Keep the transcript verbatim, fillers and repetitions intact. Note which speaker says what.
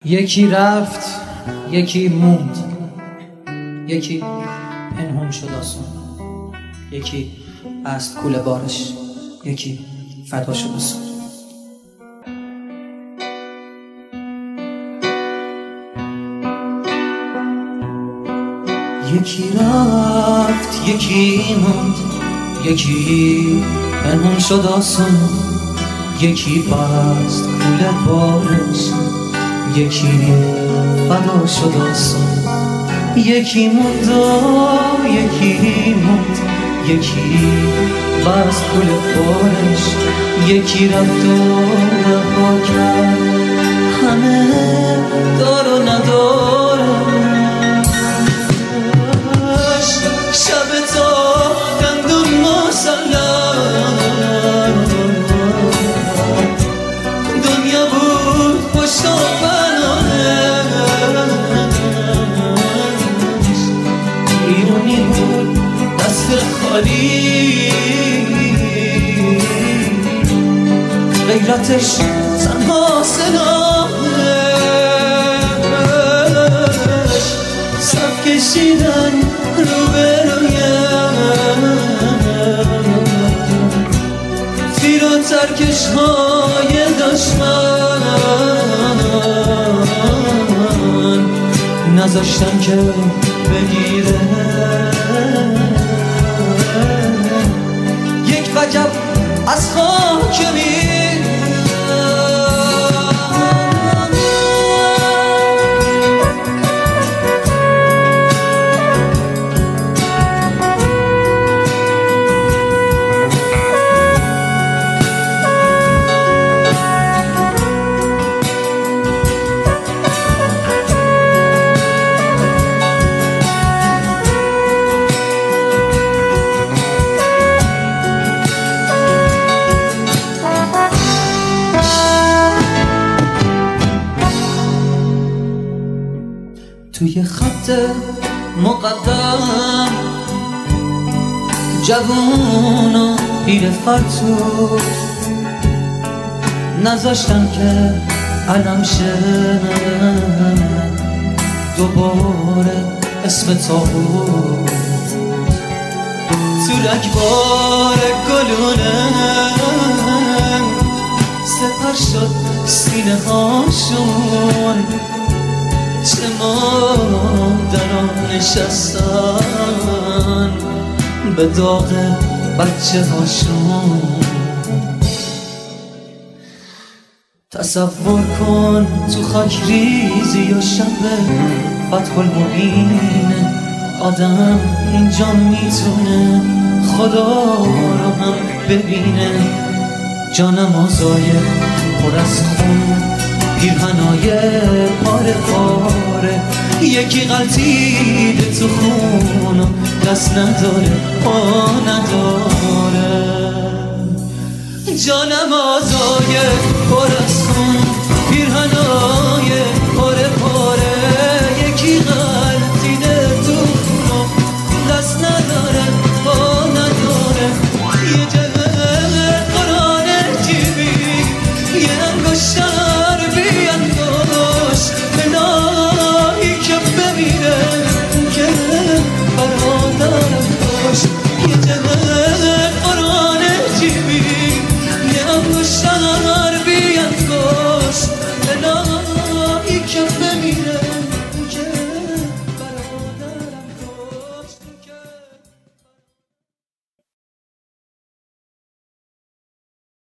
Speaker 1: یکی رفت یکی موند، یکی پنهون شد آسون، یکی بست کوله بارش، یکی فدا شد آسون. یکی رفت یکی موند، یکی پنهون شد آسون، یکی بست کوله بارش، یکی فدا شد آسون. یکی موند و یکی موند، یکی بست کوله بارش، یکی رفت و رها کرد همه دار و ندارش. شب تا دندون مسلم دنیا بود پشت و بیرونی بود دست خالی، غیرتش تنها صداش صف کشیدن رو به رویم، تیر و ترکش های دشمن نذاشتن که بگیره. یک وجب از خاک میرم، توی خط مقدم جوون و پیر فرتوت نذاشتن که علم شه دوباره اسم تابوت. تو رگبار گلونه سپر شد سینه هاشون، چه مادران نشستن به داغ بچه هاشون. تصور کن تو خاک ریزی و شب فتح المبین آدم اینجا میتونه خدا رو هم ببینه. جانم آزای پر از خون، پیرهنای پاره پاره، یکی غلطیده تو خون و دست نداره پا نداره. جانم آزای پر از خون،